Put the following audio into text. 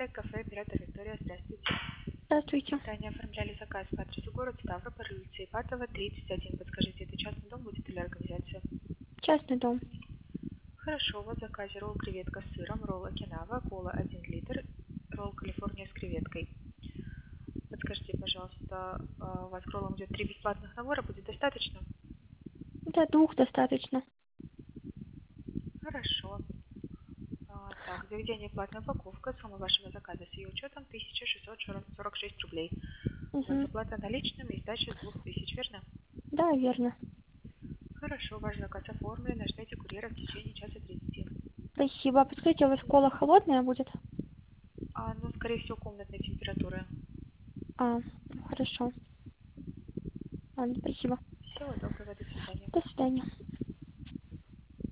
кафе «Оператор Виктория». Здравствуйте. Здравствуйте. Ранее оформляли заказ по адресу город Ставрополь, улица Ипатова, 31. Подскажите, это частный дом будет или организация? Частный дом. Хорошо, у вас в заказе ролл креветка с сыром, ролл окинава, кола 1 литр, ролл Калифорния с креветкой. Подскажите, пожалуйста, у вас к роллам идет 3 бесплатных набора, будет достаточно? До 2 достаточно. Хорошо. Так, заведение платная упаковка, сумма вашего заказа с ее учетом 1646 рублей. У вас Угу. оплата наличными и сдача с 2000, верно? Да, верно. Хорошо, ваш заказ оформлен, ждите курьера в течение часа 30. Спасибо. Подскажите, у вас кола холодная будет? Ну, скорее всего, комнатной температуры. Ну, хорошо. Ладно, спасибо. Всего доброго, до свидания. До свидания.